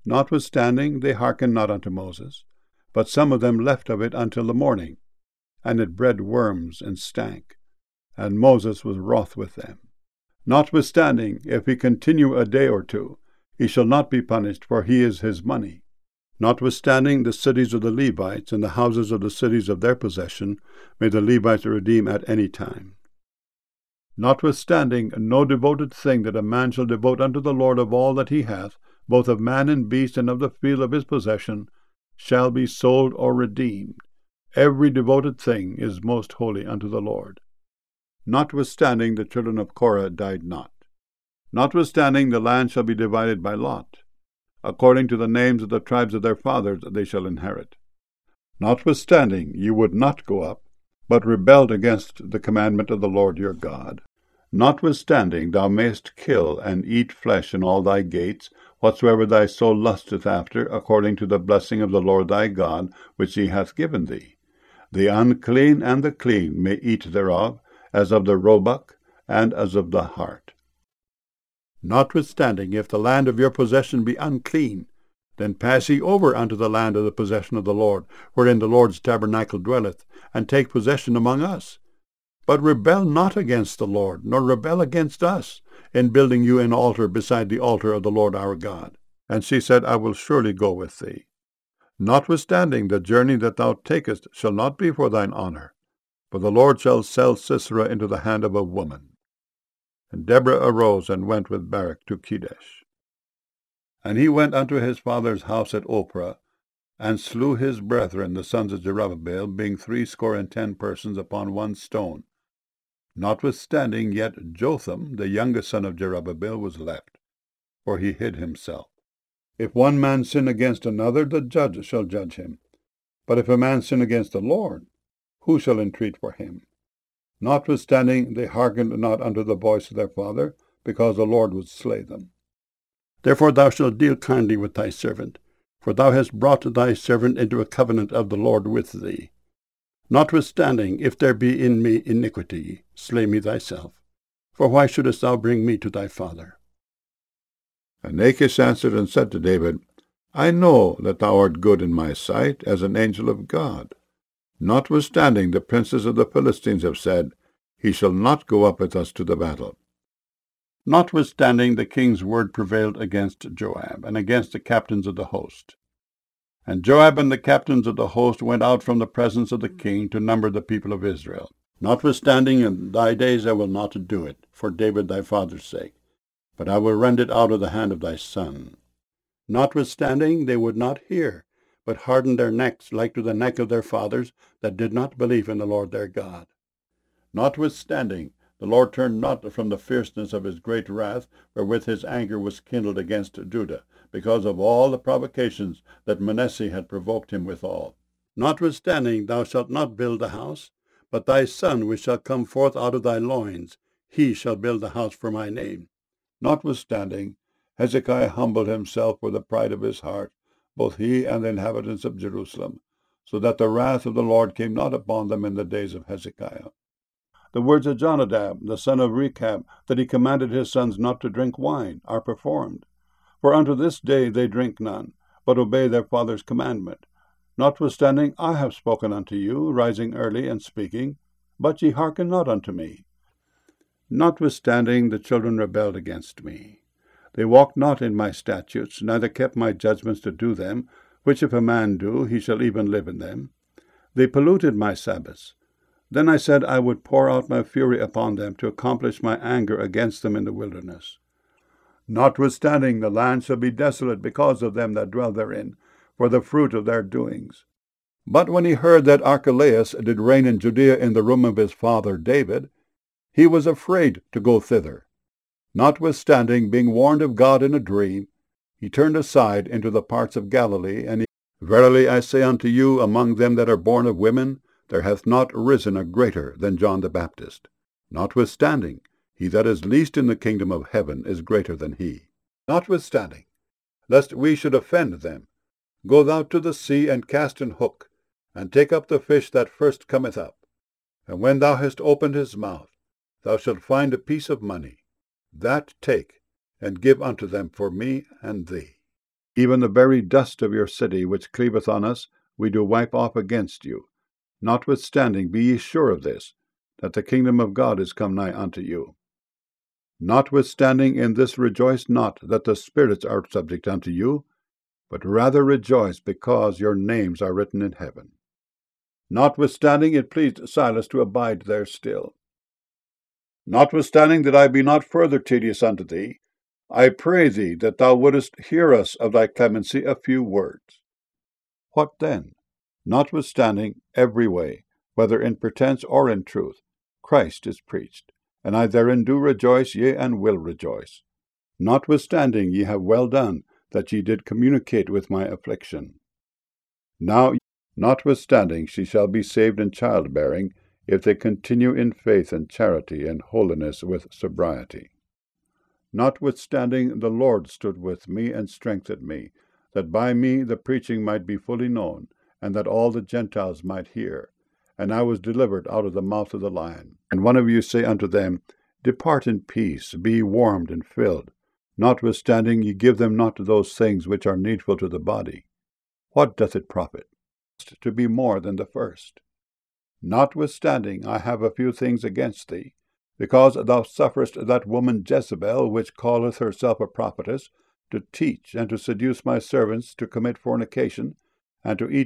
Notwithstanding they hearkened not unto Moses, but some of them left of it until the morning, and it bred worms and stank, and Moses was wroth with them. Notwithstanding, if he continue a day or two, he shall not be punished, for he is his money. Notwithstanding, the cities of the Levites and the houses of the cities of their possession may the Levites redeem at any time. Notwithstanding, no devoted thing that a man shall devote unto the Lord of all that he hath, both of man and beast and of the field of his possession, shall be sold or redeemed. Every devoted thing is most holy unto the Lord. Notwithstanding, the children of Korah died not. Notwithstanding, the land shall be divided by lot. According to the names of the tribes of their fathers they shall inherit. Notwithstanding, you would not go up, but rebelled against the commandment of the Lord your God. Notwithstanding, thou mayest kill and eat flesh in all thy gates, whatsoever thy soul lusteth after, according to the blessing of the Lord thy God, which he hath given thee. The unclean and the clean may eat thereof, as of the roebuck, and as of the hart. Notwithstanding, if the land of your possession be unclean, then pass ye over unto the land of the possession of the Lord, wherein the Lord's tabernacle dwelleth, and take possession among us. But rebel not against the Lord, nor rebel against us, in building you an altar beside the altar of the Lord our God. And she said, I will surely go with thee. Notwithstanding, the journey that thou takest shall not be for thine honor, for the Lord shall sell Sisera into the hand of a woman. And Deborah arose and went with Barak to Kedesh. And he went unto his father's house at Ophrah, and slew his brethren, the sons of Jerubbaal, being 70 persons upon one stone. Notwithstanding, yet Jotham, the youngest son of Jerubbaal, was left, for he hid himself. If one man sin against another, the judge shall judge him. But if a man sin against the Lord, who shall entreat for him? Notwithstanding, they hearkened not unto the voice of their father, because the Lord would slay them. Therefore thou shalt deal kindly with thy servant, for thou hast brought thy servant into a covenant of the Lord with thee. Notwithstanding, if there be in me iniquity, slay me thyself. For why shouldest thou bring me to thy father? And Achish answered and said to David, I know that thou art good in my sight, as an angel of God. Notwithstanding, the princes of the Philistines have said, He shall not go up with us to the battle. Notwithstanding, the king's word prevailed against Joab, and against the captains of the host. And Joab and the captains of the host went out from the presence of the king to number the people of Israel. Notwithstanding, in thy days I will not do it, for David thy father's sake, but I will rend it out of the hand of thy son. Notwithstanding, they would not hear, but hardened their necks like to the neck of their fathers that did not believe in the Lord their God. Notwithstanding, the Lord turned not from the fierceness of his great wrath, wherewith his anger was kindled against Judah, because of all the provocations that Manasseh had provoked him withal. Notwithstanding, thou shalt not build the house, but thy son which shall come forth out of thy loins, he shall build the house for my name. Notwithstanding, Hezekiah humbled himself for the pride of his heart, both he and the inhabitants of Jerusalem, so that the wrath of the Lord came not upon them in the days of Hezekiah. The words of Jonadab, the son of Rechab, that he commanded his sons not to drink wine, are performed. For unto this day they drink none, but obey their father's commandment. Notwithstanding, I have spoken unto you, rising early and speaking, but ye hearken not unto me. Notwithstanding, the children rebelled against me. They walked not in my statutes, neither kept my judgments to do them, which if a man do, he shall even live in them. They polluted my Sabbaths. Then I said I would pour out my fury upon them to accomplish my anger against them in the wilderness. Notwithstanding, the land shall be desolate because of them that dwell therein, for the fruit of their doings. But when he heard that Archelaus did reign in Judea in the room of his father David, he was afraid to go thither. Notwithstanding, being warned of God in a dream, he turned aside into the parts of Galilee, and Verily I say unto you, among them that are born of women, there hath not risen a greater than John the Baptist. Notwithstanding, he that is least in the kingdom of heaven is greater than he. Notwithstanding, lest we should offend them, go thou to the sea, and cast an hook, and take up the fish that first cometh up. And when thou hast opened his mouth, thou shalt find a piece of money. That take, and give unto them for me and thee. Even the very dust of your city, which cleaveth on us, we do wipe off against you. Notwithstanding, be ye sure of this, that the kingdom of God is come nigh unto you. Notwithstanding, in this rejoice not that the spirits are subject unto you, but rather rejoice because your names are written in heaven. Notwithstanding, it pleased Silas to abide there still. Notwithstanding that I be not further tedious unto thee, I pray thee that thou wouldest hear us of thy clemency a few words. What then? Notwithstanding, every way, whether in pretence or in truth, Christ is preached, and I therein do rejoice, yea, and will rejoice. Notwithstanding, ye have well done, that ye did communicate with my affliction. Now, notwithstanding, she shall be saved in childbearing, if they continue in faith and charity and holiness with sobriety. Notwithstanding, the Lord stood with me and strengthened me, that by me the preaching might be fully known, and that all the Gentiles might hear. And I was delivered out of the mouth of the lion. And one of you say unto them, Depart in peace, be warmed and filled. Notwithstanding, ye give them not those things which are needful to the body. What doth it profit? To be more than the first. Notwithstanding, I have a few things against thee, because thou sufferest that woman Jezebel, which calleth herself a prophetess, to teach and to seduce my servants to commit fornication, and to eat